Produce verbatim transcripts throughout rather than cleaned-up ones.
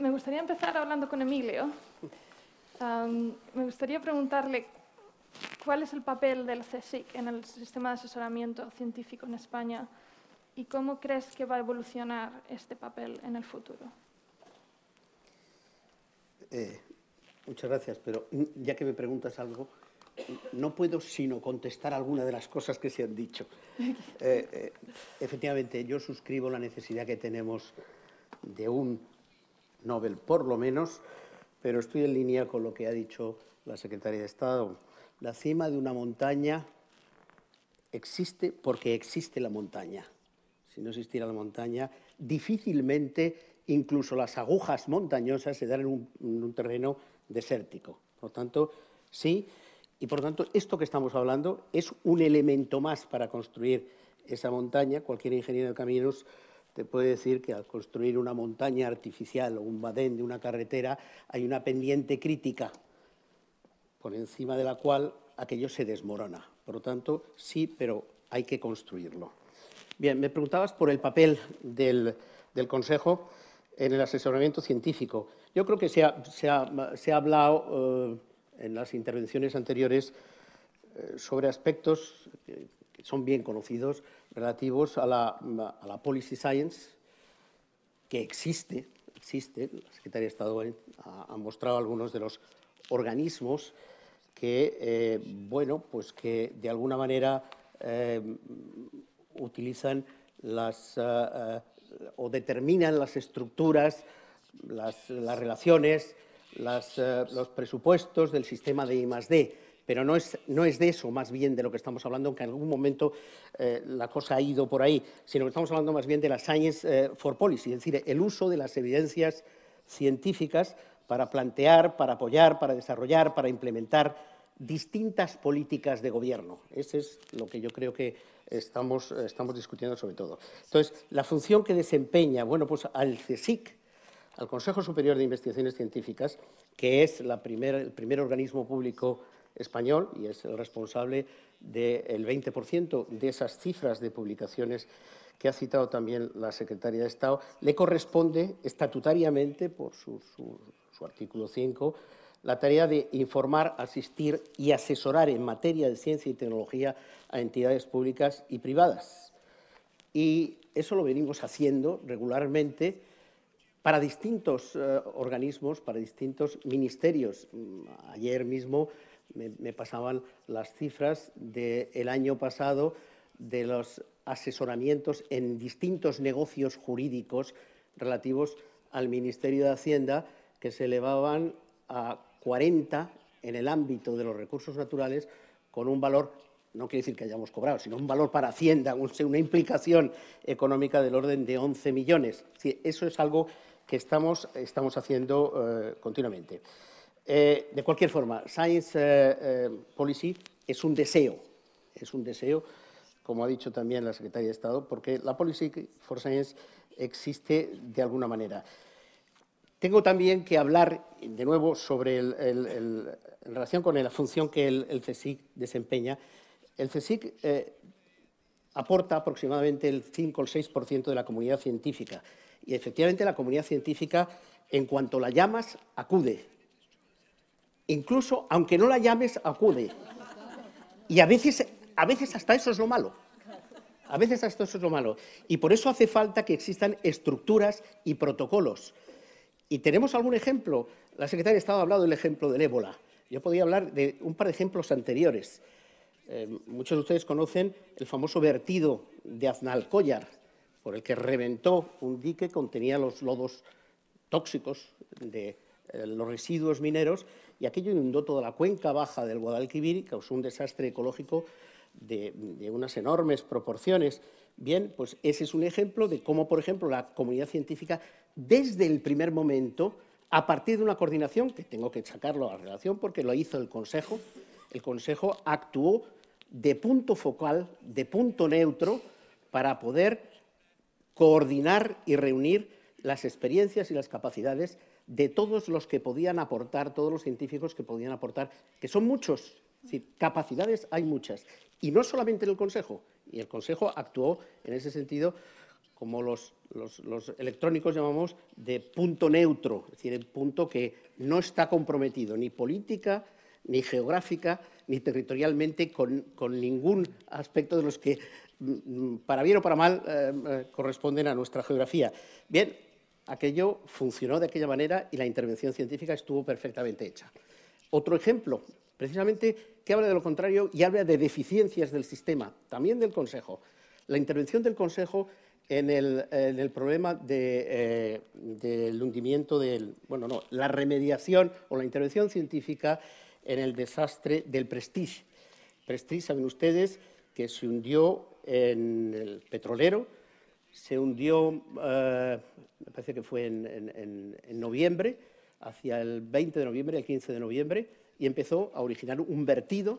me gustaría empezar hablando con Emilio. Um, me gustaría preguntarle cuál es el papel del CSIC en el sistema de asesoramiento científico en España y cómo crees que va a evolucionar este papel en el futuro. Eh, muchas gracias, pero ya que me preguntas algo, no puedo sino contestar alguna de las cosas que se han dicho. Eh, eh, efectivamente, yo suscribo la necesidad que tenemos de un Nobel, por lo menos, pero estoy en línea con lo que ha dicho la secretaria de Estado. La cima de una montaña existe porque existe la montaña. Si no existiera la montaña, difícilmente incluso las agujas montañosas se dan en un, en un terreno desértico. Por lo tanto, sí, y por lo tanto, esto que estamos hablando es un elemento más para construir esa montaña. Cualquier ingeniero de caminos te puede decir que al construir una montaña artificial o un badén de una carretera hay una pendiente crítica por encima de la cual aquello se desmorona. Por lo tanto, sí, pero hay que construirlo. Bien, me preguntabas por el papel del, del Consejo en el asesoramiento científico. Yo creo que se ha, se ha, se ha hablado eh, en las intervenciones anteriores eh, sobre aspectos que, que son bien conocidos relativos a la, a la policy science, que existe, existe. La Secretaría de Estado ha, ha mostrado algunos de los organismos que, eh, bueno, pues que de alguna manera eh, utilizan las, uh, uh, o determinan las estructuras, las, las relaciones, las, uh, los presupuestos del sistema de I más D. Pero no es, no es de eso más bien de lo que estamos hablando, aunque en algún momento eh, la cosa ha ido por ahí, sino que estamos hablando más bien de la Science eh, for Policy, es decir, el uso de las evidencias científicas para plantear, para apoyar, para desarrollar, para implementar distintas políticas de gobierno. Ese es lo que yo creo que estamos, estamos discutiendo sobre todo. Entonces, la función que desempeña, bueno, pues al CSIC, al Consejo Superior de Investigaciones Científicas, que es la primer, el primer organismo público español y es el responsable del veinte por ciento de esas cifras de publicaciones que ha citado también la Secretaria de Estado, le corresponde estatutariamente, por su, su, su artículo cinco, la tarea de informar, asistir y asesorar en materia de ciencia y tecnología a entidades públicas y privadas. Y eso lo venimos haciendo regularmente para distintos eh, organismos, para distintos ministerios. Ayer mismo me, me pasaban las cifras del año pasado de los asesoramientos en distintos negocios jurídicos relativos al Ministerio de Hacienda, que se elevaban a cuarenta en el ámbito de los recursos naturales, con un valor, no quiere decir que hayamos cobrado, sino un valor para Hacienda, una implicación económica del orden de once millones. Sí, eso es algo que estamos, estamos haciendo eh, continuamente. Eh, de cualquier forma, Science eh, eh, Policy es un deseo, es un deseo, como ha dicho también la Secretaria de Estado, porque la Policy for Science existe de alguna manera. Tengo también que hablar, de nuevo, sobre el, el, el, en relación con la función que el, el CSIC desempeña. El CSIC eh, aporta aproximadamente el cinco o el seis por ciento de la comunidad científica. Y, efectivamente, la comunidad científica, en cuanto la llamas, acude. Incluso, aunque no la llames, acude. Y a veces, a veces hasta eso es lo malo. A veces hasta eso es lo malo. Y por eso hace falta que existan estructuras y protocolos. ¿Y tenemos algún ejemplo? La Secretaria de Estado ha hablado del ejemplo del ébola. Yo podría hablar de un par de ejemplos anteriores. Eh, muchos de ustedes conocen el famoso vertido de Aznalcóllar, por el que reventó un dique que contenía los lodos tóxicos de eh, los residuos mineros, y aquello inundó toda la cuenca baja del Guadalquivir y causó un desastre ecológico de, de unas enormes proporciones. Bien, pues ese es un ejemplo de cómo, por ejemplo, la comunidad científica, desde el primer momento, a partir de una coordinación, que tengo que sacarlo a relación porque lo hizo el Consejo, el Consejo actuó de punto focal, de punto neutro, para poder coordinar y reunir las experiencias y las capacidades de todos los que podían aportar, todos los científicos que podían aportar, que son muchos, es decir, capacidades hay muchas, y no solamente en el Consejo, y el Consejo actuó en ese sentido como los, los, los electrónicos llamamos, de punto neutro, es decir, el punto que no está comprometido ni política, ni geográfica, ni territorialmente con, con ningún aspecto de los que, para bien o para mal, eh, eh, corresponden a nuestra geografía. Bien, aquello funcionó de aquella manera y la intervención científica estuvo perfectamente hecha. Otro ejemplo, precisamente, que habla de lo contrario y habla de deficiencias del sistema, también del Consejo. La intervención del Consejo en el, en el problema de, eh, del hundimiento del, bueno, no, la remediación o la intervención científica en el desastre del Prestige. Prestige, saben ustedes, que se hundió en el petrolero, se hundió, eh, me parece que fue en, en, en noviembre, hacia el veinte de noviembre, el quince de noviembre, y empezó a originar un vertido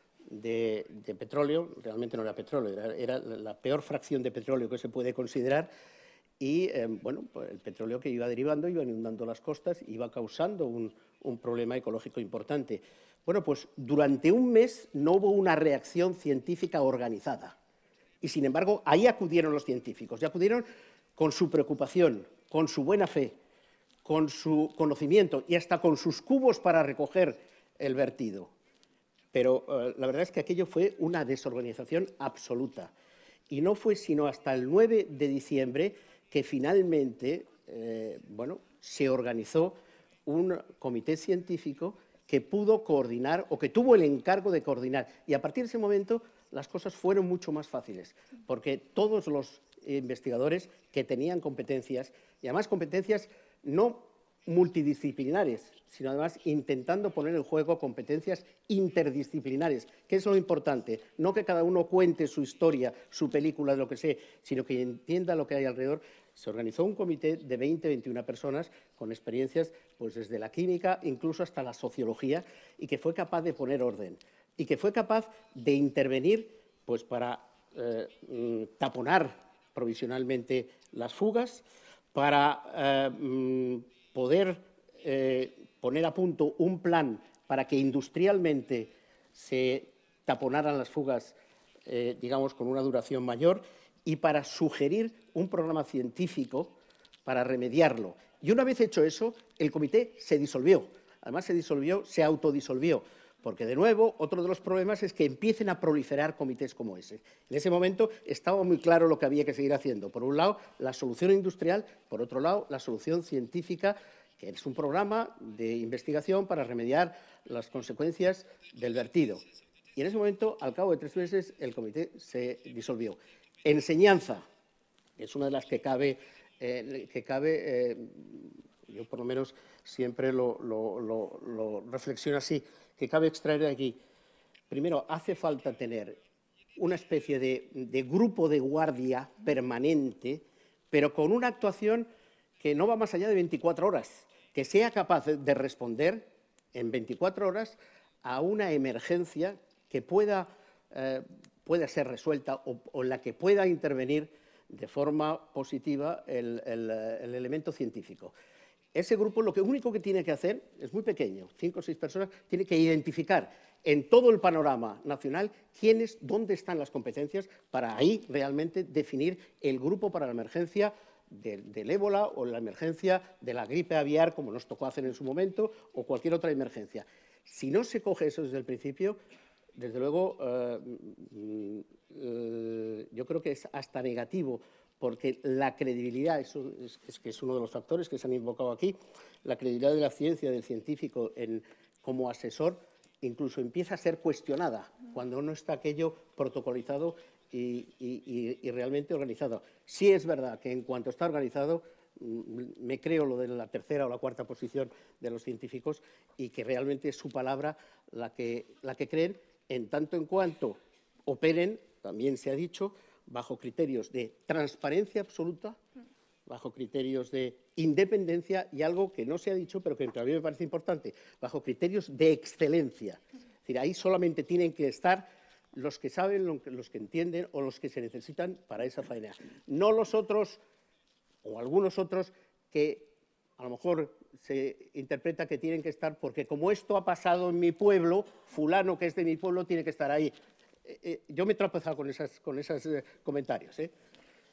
de, de petróleo, realmente no era petróleo, era, era la peor fracción de petróleo que se puede considerar, y eh, bueno, pues el petróleo que iba derivando iba inundando las costas, iba causando un, un problema ecológico importante. Bueno, pues durante un mes no hubo una reacción científica organizada. Y, sin embargo, ahí acudieron los científicos, y acudieron con su preocupación, con su buena fe, con su conocimiento y hasta con sus cubos para recoger el vertido. Pero eh, la verdad es que aquello fue una desorganización absoluta. Y no fue sino hasta el nueve de diciembre que finalmente eh, bueno, se organizó un comité científico que pudo coordinar o que tuvo el encargo de coordinar. Y a partir de ese momento las cosas fueron mucho más fáciles, porque todos los investigadores que tenían competencias, y además competencias no multidisciplinares, sino además intentando poner en juego competencias interdisciplinares, que es lo importante, no que cada uno cuente su historia, su película, lo que sea, sino que entienda lo que hay alrededor. Se organizó un comité de veinte, veintiuna personas con experiencias pues desde la química incluso hasta la sociología, y que fue capaz de poner orden y que fue capaz de intervenir pues para eh, taponar provisionalmente las fugas, para eh, poder eh, poner a punto un plan para que industrialmente se taponaran las fugas, eh, digamos, con una duración mayor, y para sugerir un programa científico para remediarlo. Y una vez hecho eso, el comité se disolvió. Además, se disolvió, se autodisolvió, porque, de nuevo, otro de los problemas es que empiecen a proliferar comités como ese. En ese momento estaba muy claro lo que había que seguir haciendo. Por un lado, la solución industrial, por otro lado, la solución científica, que es un programa de investigación para remediar las consecuencias del vertido. Y en ese momento, al cabo de tres meses, el comité se disolvió. Enseñanza, es una de las que cabe, eh, que cabe eh, yo por lo menos siempre lo, lo, lo, lo reflexiono así, que cabe extraer de aquí. Primero, hace falta tener una especie de, de grupo de guardia permanente, pero con una actuación que no va más allá de veinticuatro horas, que sea capaz de responder en veinticuatro horas a una emergencia que pueda, eh, pueda ser resuelta o, o en la que pueda intervenir de forma positiva el, el, el elemento científico. Ese grupo lo que único que tiene que hacer es muy pequeño, cinco o seis personas, tiene que identificar en todo el panorama nacional quiénes, dónde están las competencias para ahí realmente definir el grupo para la emergencia del, del ébola o la emergencia de la gripe aviar, como nos tocó hacer en su momento, o cualquier otra emergencia. Si no se coge eso desde el principio, desde luego, eh, eh, yo creo que es hasta negativo, porque la credibilidad, eso es, es que es uno de los factores que se han invocado aquí, la credibilidad de la ciencia, del científico en, como asesor, incluso empieza a ser cuestionada cuando no está aquello protocolizado y, y, y realmente organizado. Sí es verdad que en cuanto está organizado, me creo lo de la tercera o la cuarta posición de los científicos, y que realmente es su palabra la que, la que creen, en tanto en cuanto operen, también se ha dicho, bajo criterios de transparencia absoluta, bajo criterios de independencia y algo que no se ha dicho, pero que a mí me parece importante, bajo criterios de excelencia. Es decir, ahí solamente tienen que estar los que saben, los que entienden o los que se necesitan para esa faena. No los otros o algunos otros que a lo mejor se interpreta que tienen que estar porque como esto ha pasado en mi pueblo, fulano que es de mi pueblo tiene que estar ahí. Eh, eh, yo me he tropezado con esos con esas, eh, comentarios, ¿eh?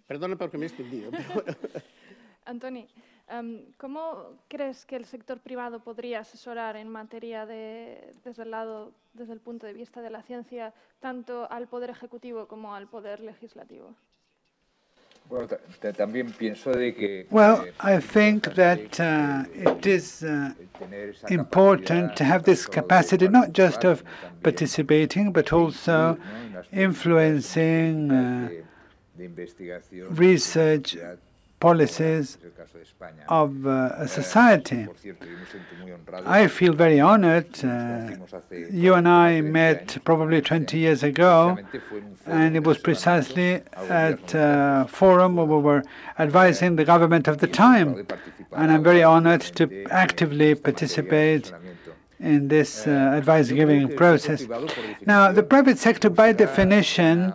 Perdona porque me he extendido. Pero bueno. Antoni, um, ¿cómo crees que el sector privado podría asesorar en materia de, desde el lado, desde el punto de vista de la ciencia, tanto al Poder Ejecutivo como al Poder Legislativo? Bueno, también pienso de que Well, I think that uh, it is uh, important to have this capacity, not just of participating, but also influencing uh, research policies of uh, a society. I feel very honored. Uh, you and I met probably twenty years ago, and it was precisely at a forum where we were advising the government of the time. And I'm very honored to actively participate in this uh, advice-giving process. Now, the private sector, by definition,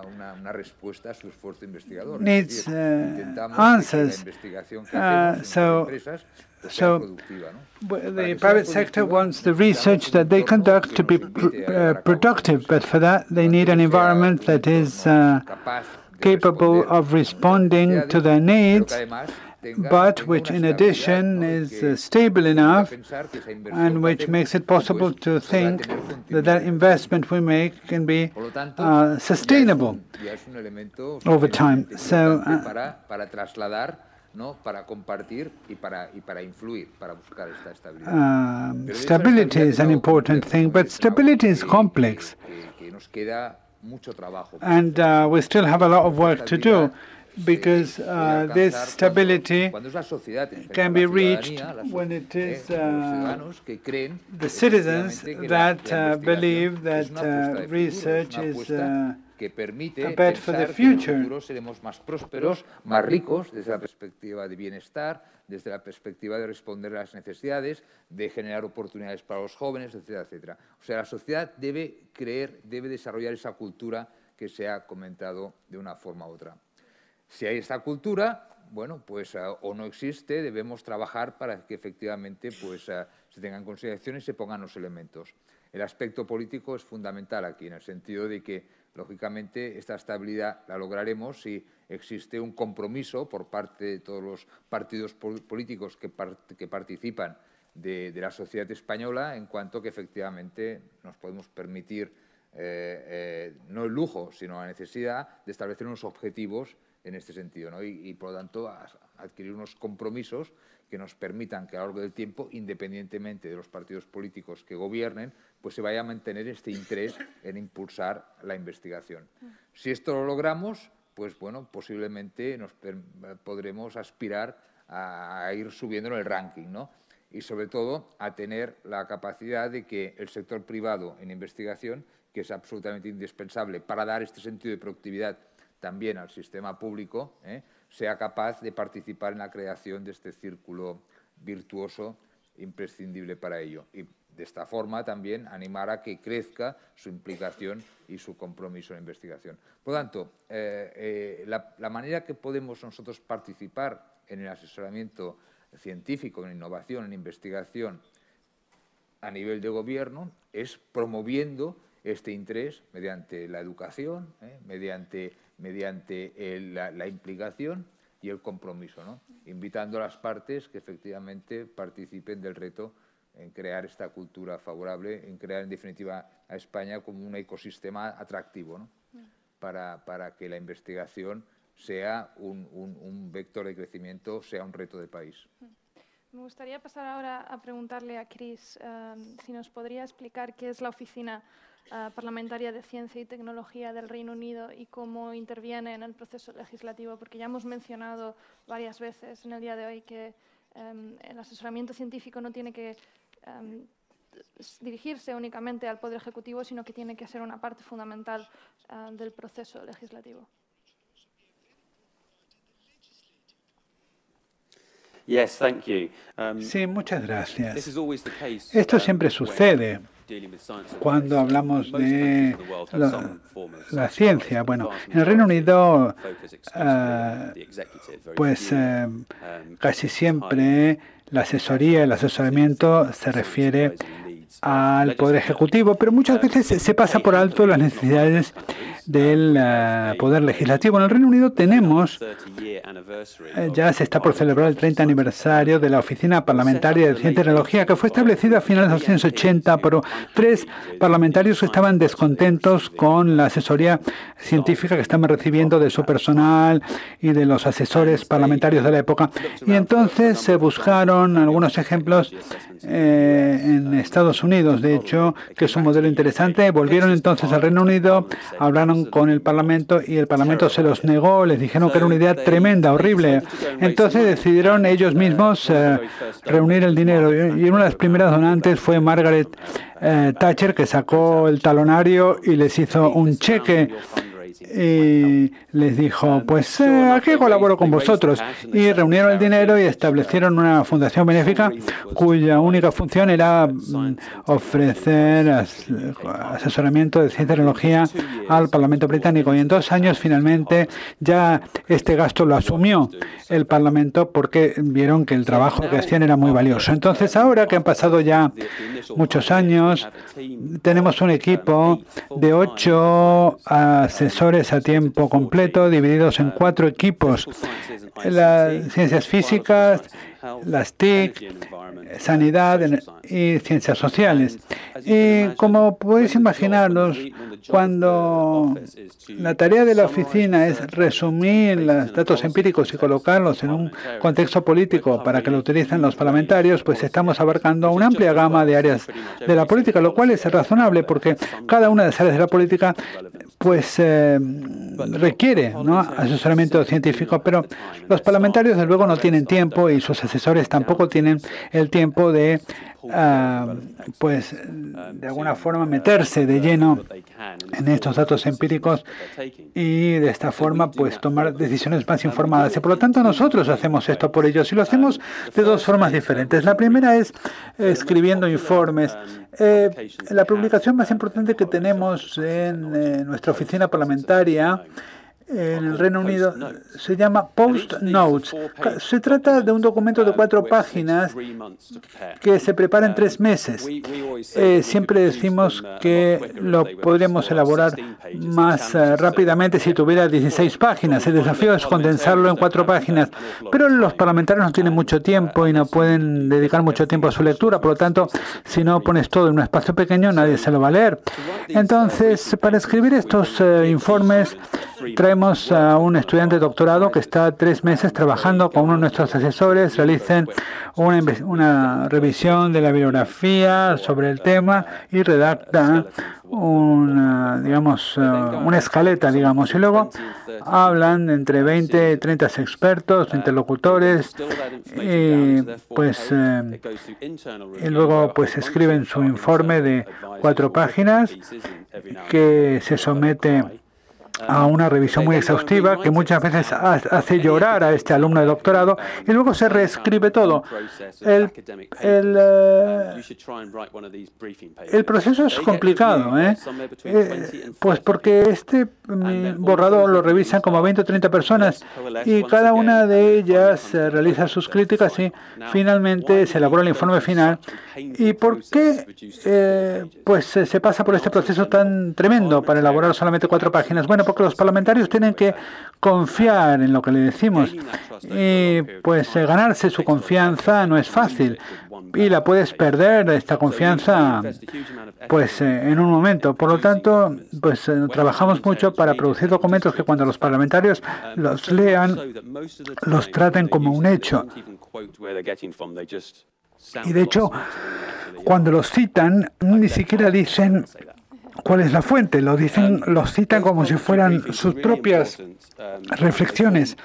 needs uh, answers. Uh, so, so the private sector wants the research that they conduct to be pr uh, productive, but for that they need an environment that is uh, capable of responding to their needs, but which in addition is uh, stable enough and which makes it possible to think that that investment we make can be uh, sustainable over time. So, uh, um, stability is an important thing, but stability is complex. And uh, we still have a lot of work to do, because uh, this stability can be reached when it is uh, the citizens that uh, believe that uh, research is uh, a bet for the future. Seremos más prósperos, más ricos desde la perspectiva de bienestar, desde la perspectiva de responder a las necesidades, de generar oportunidades para los jóvenes, etcétera, etcétera. O sea, la sociedad debe creer, debe desarrollar esa cultura que se ha comentado de una forma u otra. Si hay esta cultura, bueno, pues uh, o no existe, debemos trabajar para que efectivamente pues, uh, se tengan en consideración y se pongan los elementos. El aspecto político es fundamental aquí, en el sentido de que, lógicamente, esta estabilidad la lograremos si existe un compromiso por parte de todos los partidos políticos que, part que participan de, de la sociedad española, en cuanto que efectivamente nos podemos permitir eh, eh, no el lujo, sino la necesidad de establecer unos objetivos en este sentido, ¿no? y, y, por lo tanto, a, adquirir unos compromisos que nos permitan que a lo largo del tiempo, independientemente de los partidos políticos que gobiernen, pues se vaya a mantener este interés en impulsar la investigación. Si esto lo logramos, pues bueno, posiblemente nos podremos aspirar a, a ir subiendo en el ranking, ¿no? Y sobre todo a tener la capacidad de que el sector privado en investigación, que es absolutamente indispensable para dar este sentido de productividad también al sistema público, ¿eh? sea capaz de participar en la creación de este círculo virtuoso imprescindible para ello. Y de esta forma también animar a que crezca su implicación y su compromiso en la investigación. Por lo tanto, eh, eh, la, la manera que podemos nosotros participar en el asesoramiento científico, en innovación, en investigación a nivel de gobierno es promoviendo este interés mediante la educación, ¿eh? mediante, mediante el, la, la implicación y el compromiso, ¿no? Invitando a las partes que efectivamente participen del reto en crear esta cultura favorable, en crear en definitiva a España como un ecosistema atractivo, ¿no? para, para que la investigación sea un, un, un vector de crecimiento, sea un reto de país. Me gustaría pasar ahora a preguntarle a Chris um, si nos podría explicar qué es la Oficina uh, Parlamentaria de Ciencia y Tecnología del Reino Unido y cómo interviene en el proceso legislativo, porque ya hemos mencionado varias veces en el día de hoy que um, el asesoramiento científico no tiene que um, dirigirse únicamente al Poder Ejecutivo, sino que tiene que ser una parte fundamental uh, del proceso legislativo. Yes, thank you. Um, sí, muchas gracias. This is always the case, Esto um, siempre sucede cuando hablamos de la, la ciencia. Bueno, en el Reino Unido, uh, pues eh, casi siempre la asesoría, el asesoramiento se refiere al Poder Ejecutivo, pero muchas veces se pasa por alto las necesidades del uh, Poder Legislativo. En el Reino Unido tenemos, eh, ya se está por celebrar el treinta aniversario de la Oficina Parlamentaria de Ciencia y Tecnología, que fue establecida a finales de los años ochenta por tres parlamentarios que estaban descontentos con la asesoría científica que estaban recibiendo de su personal y de los asesores parlamentarios de la época. Y entonces se buscaron algunos ejemplos eh, en Estados Unidos, de hecho, que es un modelo interesante. Volvieron entonces al Reino Unido, hablaron con el Parlamento y el Parlamento se los negó, les dijeron que era una idea tremenda, horrible. Entonces decidieron ellos mismos eh, reunir el dinero y una de las primeras donantes fue Margaret eh, Thatcher, que sacó el talonario y les hizo un cheque y les dijo, pues eh, aquí colaboro con vosotros. Y reunieron el dinero y establecieron una fundación benéfica cuya única función era mm, ofrecer as asesoramiento de ciencia y tecnología al Parlamento británico. Y en dos años finalmente ya este gasto lo asumió el Parlamento porque vieron que el trabajo que hacían era muy valioso. Entonces ahora que han pasado ya muchos años, tenemos un equipo de ocho asesores a tiempo completo, divididos en cuatro equipos: las ciencias físicas, las T I C, sanidad y ciencias sociales. Y como podéis imaginaros, cuando la tarea de la oficina es resumir los datos empíricos y colocarlos en un contexto político para que lo utilicen los parlamentarios, pues estamos abarcando una amplia gama de áreas de la política, lo cual es razonable porque cada una de las áreas de la política pues eh, requiere, ¿no?, asesoramiento científico, pero los parlamentarios desde luego no tienen tiempo y sus asesores tampoco tienen el tiempo de Uh, pues de alguna forma meterse de lleno en estos datos empíricos y de esta forma pues tomar decisiones más informadas. Y por lo tanto nosotros hacemos esto por ellos y lo hacemos de dos formas diferentes. La primera es escribiendo informes. Eh, la publicación más importante que tenemos en eh, nuestra oficina parlamentaria en el Reino Unido se llama Post Notes. Se trata de un documento de cuatro páginas que se prepara en tres meses. Eh, siempre decimos que lo podríamos elaborar más uh, rápidamente si tuviera dieciséis páginas. El desafío es condensarlo en cuatro páginas. Pero los parlamentarios no tienen mucho tiempo y no pueden dedicar mucho tiempo a su lectura. Por lo tanto, si no pones todo en un espacio pequeño, nadie se lo va a leer. Entonces, para escribir estos uh, informes, traemos a un estudiante de doctorado que está tres meses trabajando con uno de nuestros asesores, realicen una, una revisión de la bibliografía sobre el tema y redacta una, digamos, una escaleta, digamos, y luego hablan entre veinte y treinta expertos, interlocutores, y pues eh, y luego pues escriben su informe de cuatro páginas que se somete a una revisión muy exhaustiva que muchas veces hace llorar a este alumno de doctorado y luego se reescribe todo. El, el, uh, el proceso es complicado, ¿eh? Eh, pues porque este borrador lo revisan como veinte o treinta personas y cada una de ellas eh, realiza sus críticas y finalmente se elabora el informe final. ¿Y por qué eh, pues se pasa por este proceso tan tremendo para elaborar solamente cuatro páginas? Bueno, porque los parlamentarios tienen que confiar en lo que le decimos y pues eh, ganarse su confianza no es fácil y la puedes perder, esta confianza, pues eh, en un momento. Por lo tanto, pues eh, trabajamos mucho para producir documentos que cuando los parlamentarios los lean, los traten como un hecho. Y de hecho, cuando los citan, ni siquiera dicen cuál es la fuente, lo dicen, los citan como si fueran sus propias reflexiones.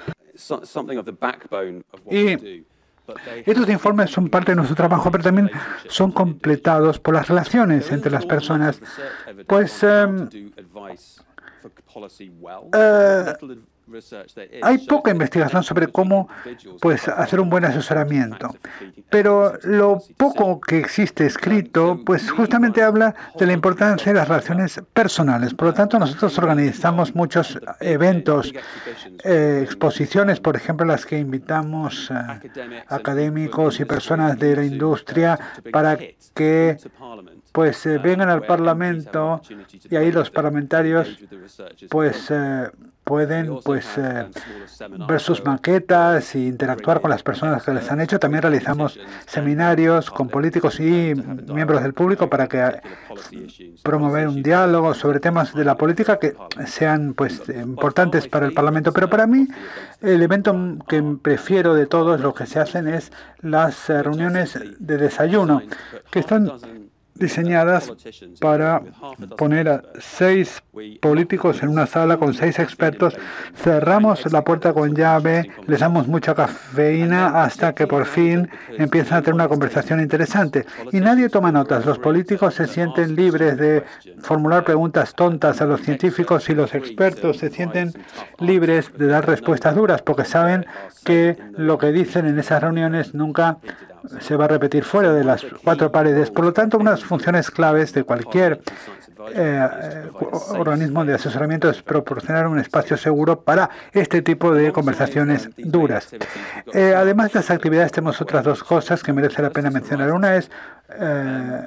Y estos informes son parte de nuestro trabajo, pero también son completados por las relaciones entre las personas. Pues eh, eh, hay poca investigación sobre cómo pues, hacer un buen asesoramiento, pero lo poco que existe escrito, pues justamente habla de la importancia de las relaciones personales. Por lo tanto, nosotros organizamos muchos eventos, eh, exposiciones, por ejemplo, las que invitamos a académicos y personas de la industria para que pues eh, vengan al Parlamento y ahí los parlamentarios pues eh, pueden pues eh, ver sus maquetas e interactuar con las personas que les han hecho. También realizamos seminarios con políticos y miembros del público para que promover un diálogo sobre temas de la política que sean pues importantes para el Parlamento. Pero para mí el evento que prefiero de todos lo que se hacen es las eh, reuniones de desayuno, que están diseñadas para poner a seis políticos en una sala con seis expertos. Cerramos la puerta con llave, les damos mucha cafeína hasta que por fin empiezan a tener una conversación interesante. Y nadie toma notas. Los políticos se sienten libres de formular preguntas tontas a los científicos y los expertos se sienten libres de dar respuestas duras porque saben que lo que dicen en esas reuniones nunca se va a repetir fuera de las cuatro paredes. Por lo tanto, unas funciones claves de cualquier eh, organismo de asesoramiento es proporcionar un espacio seguro para este tipo de conversaciones duras. Eh, además de las actividades, tenemos otras dos cosas que merece la pena mencionar. Una es eh,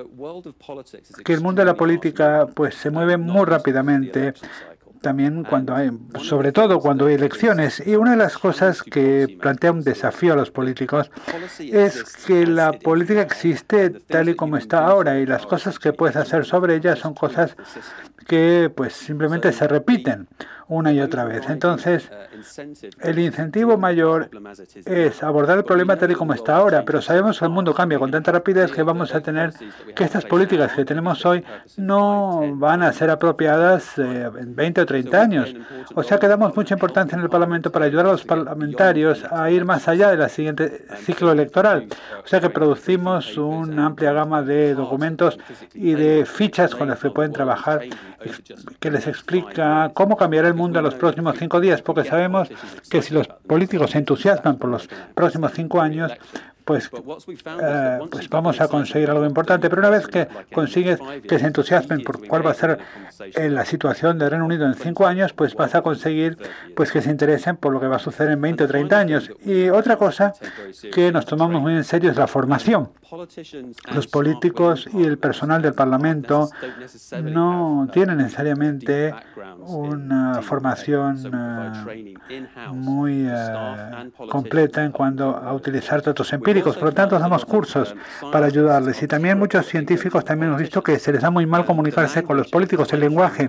que el mundo de la política pues, se mueve muy rápidamente, también cuando hay, sobre todo cuando hay elecciones. Y una de las cosas que plantea un desafío a los políticos es que la política existe tal y como está ahora y las cosas que puedes hacer sobre ella son cosas que pues simplemente se repiten una y otra vez. Entonces, el incentivo mayor es abordar el problema tal y como está ahora, pero sabemos que el mundo cambia con tanta rapidez que vamos a tener que estas políticas que tenemos hoy no van a ser apropiadas eh, en veinte o treinta años. O sea que damos mucha importancia en el Parlamento para ayudar a los parlamentarios a ir más allá del siguiente ciclo electoral. O sea que producimos una amplia gama de documentos y de fichas con las que pueden trabajar que les explica cómo cambiará el mundo en los próximos cinco días, porque sabemos que si los políticos se entusiasman por los próximos cinco años, pues, eh, pues vamos a conseguir algo importante. Pero una vez que consigues que se entusiasmen por cuál va a ser eh, la situación del Reino Unido en cinco años, pues vas a conseguir pues que se interesen por lo que va a suceder en veinte o treinta años. Y otra cosa que nos tomamos muy en serio es la formación. Los políticos y el personal del Parlamento no tienen necesariamente una formación uh, muy uh, completa en cuanto a utilizar datos empíricos. Por lo tanto, damos cursos para ayudarles. Y también muchos científicos también hemos visto que se les da muy mal comunicarse con los políticos. El lenguaje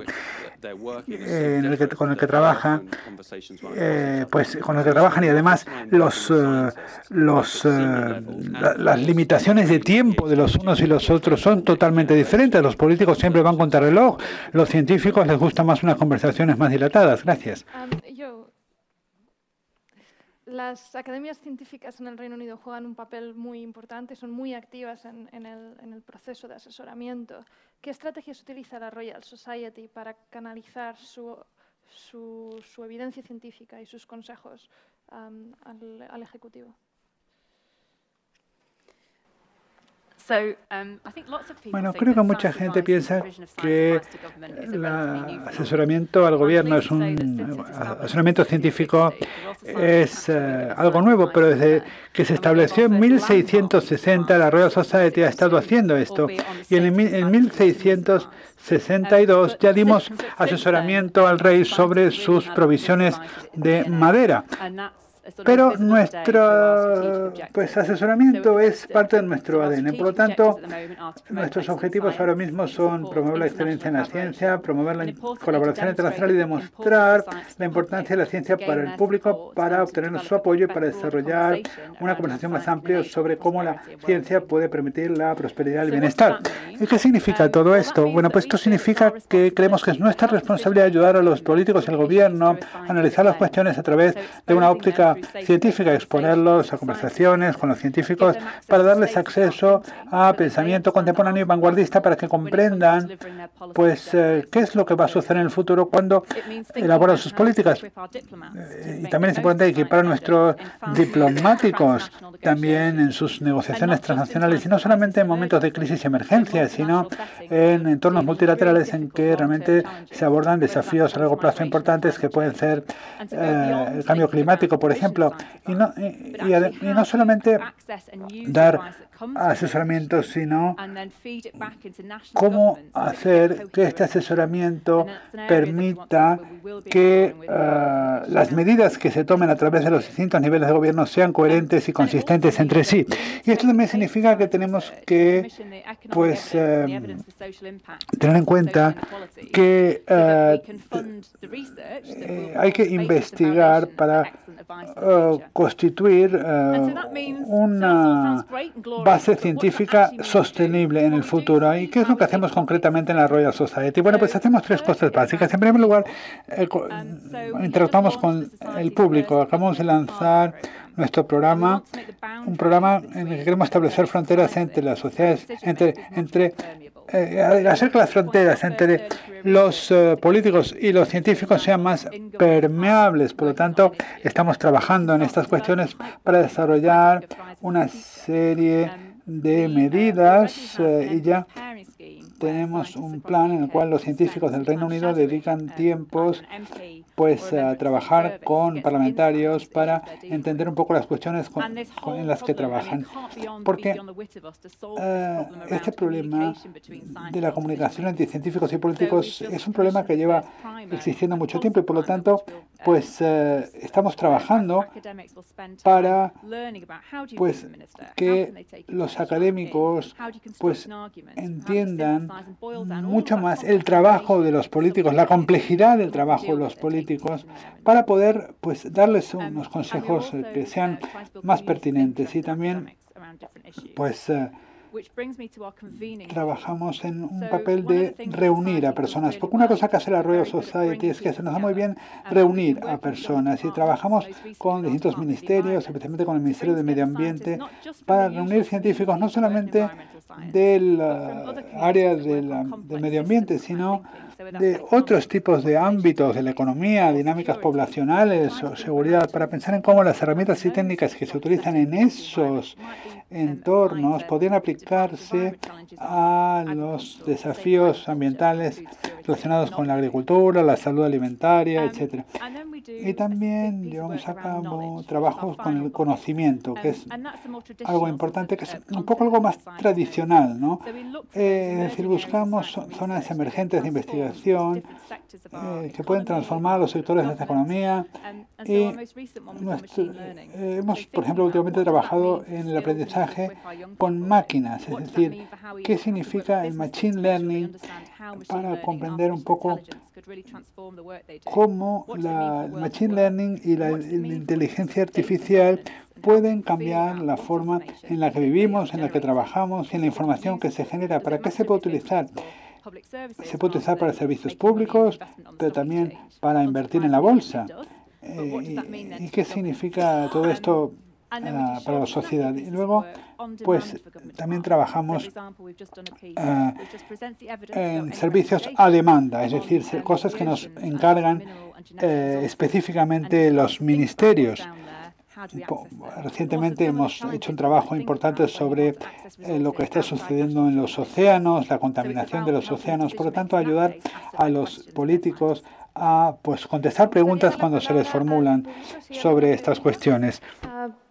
eh, en el que, con el que trabaja, eh, pues con el que trabajan y además los, uh, los uh, la, las limitaciones de tiempo de los unos y los otros son totalmente diferentes. Los políticos siempre van contra reloj. Los científicos les gustan más unas conversaciones más dilatadas. Gracias. Um, yo, las academias científicas en el Reino Unido juegan un papel muy importante, son muy activas en, en, el, en el proceso de asesoramiento. ¿Qué estrategias utiliza la Royal Society para canalizar su, su, su evidencia científica y sus consejos um, al, al Ejecutivo? Bueno, creo que mucha gente piensa que el asesoramiento al gobierno es un asesoramiento científico es uh, algo nuevo, pero desde que se estableció en mil seiscientos sesenta la Royal Society ha estado haciendo esto y en, en mil seiscientos sesenta y dos ya dimos asesoramiento al rey sobre sus provisiones de madera. Pero nuestro pues, asesoramiento es parte de nuestro A D N. Por lo tanto, nuestros objetivos ahora mismo son promover la excelencia en la ciencia, promover la colaboración internacional y demostrar la importancia de la ciencia para el público, para obtener su apoyo y para desarrollar una conversación más amplia sobre cómo la ciencia puede permitir la prosperidad y el bienestar. ¿Y qué significa todo esto? Bueno, pues esto significa que creemos que es nuestra responsabilidad ayudar a los políticos y al gobierno a analizar las cuestiones a través de una óptica perspectiva científica, exponerlos a conversaciones con los científicos para darles acceso a pensamiento contemporáneo y vanguardista para que comprendan pues eh, qué es lo que va a suceder en el futuro cuando elaboran sus políticas. Eh, y también es importante equipar a nuestros diplomáticos también en sus negociaciones transnacionales, y no solamente en momentos de crisis y emergencia, sino en entornos multilaterales en que realmente se abordan desafíos a largo plazo importantes que pueden ser eh, el cambio climático, por ejemplo, y no, y, y, y no solamente dar asesoramiento, sino cómo hacer que este asesoramiento permita que uh, las medidas que se tomen a través de los distintos niveles de gobierno sean coherentes y consistentes entre sí. Y esto también significa que tenemos que pues, eh, tener en cuenta que eh, eh, hay que investigar para uh, constituir uh, una base científica sostenible en el futuro. ¿Y qué es lo que hacemos concretamente en la Royal Society? Bueno, pues hacemos tres cosas básicas. En primer lugar, eh, interactuamos con el público. Acabamos de lanzar nuestro programa, un programa en el que queremos establecer fronteras entre las sociedades, entre, entre eh, hacer que las fronteras entre los uh, políticos y los científicos sean más permeables. Por lo tanto, estamos trabajando en estas cuestiones para desarrollar una serie de medidas eh, y ya tenemos un plan en el cual los científicos del Reino Unido dedican tiempos pues a trabajar con parlamentarios para entender un poco las cuestiones con, con, en las que trabajan. Porque uh, este problema de la comunicación entre científicos y políticos es un problema que lleva existiendo mucho tiempo y por lo tanto pues uh, estamos trabajando para pues que los académicos pues entiendan mucho más el trabajo de los políticos, la complejidad del trabajo de los políticos, para poder pues darles unos consejos que sean más pertinentes. Y también pues uh, trabajamos en un papel de reunir a personas, porque una cosa que hace la Royal Society es que se nos da muy bien reunir a personas y trabajamos con distintos ministerios, especialmente con el Ministerio de Medio Ambiente, para reunir científicos no solamente del uh, área de la, del medio ambiente, sino de otros tipos de ámbitos de la economía, dinámicas poblacionales o seguridad, para pensar en cómo las herramientas y técnicas que se utilizan en esos entornos podrían aplicarse a los desafíos ambientales relacionados con la agricultura, la salud alimentaria, etcétera. Y también llevamos a cabo trabajos con el conocimiento, que es algo importante, que es un poco algo más tradicional, ¿no? Eh, es decir, buscamos zonas emergentes de investigación eh, que pueden transformar los sectores de esta economía. Y nuestro, eh, hemos, por ejemplo, últimamente trabajado en el aprendizaje con máquinas, es decir, qué significa el machine learning para comprender un poco cómo la, el machine learning y la, la inteligencia artificial pueden cambiar la forma en la que vivimos, en la que trabajamos y en la información que se genera. ¿Para qué se puede utilizar? Se puede utilizar para servicios públicos, pero también para invertir en la bolsa. Eh, y, ¿Y qué significa todo esto uh, para la sociedad? Y luego, pues también trabajamos uh, en servicios a demanda, es decir, cosas que nos encargan eh, específicamente los ministerios. Recientemente hemos hecho un trabajo importante sobre eh, lo que está sucediendo en los océanos, la contaminación de los océanos, por lo tanto ayudar a los políticos a pues contestar preguntas cuando se les formulan sobre estas cuestiones.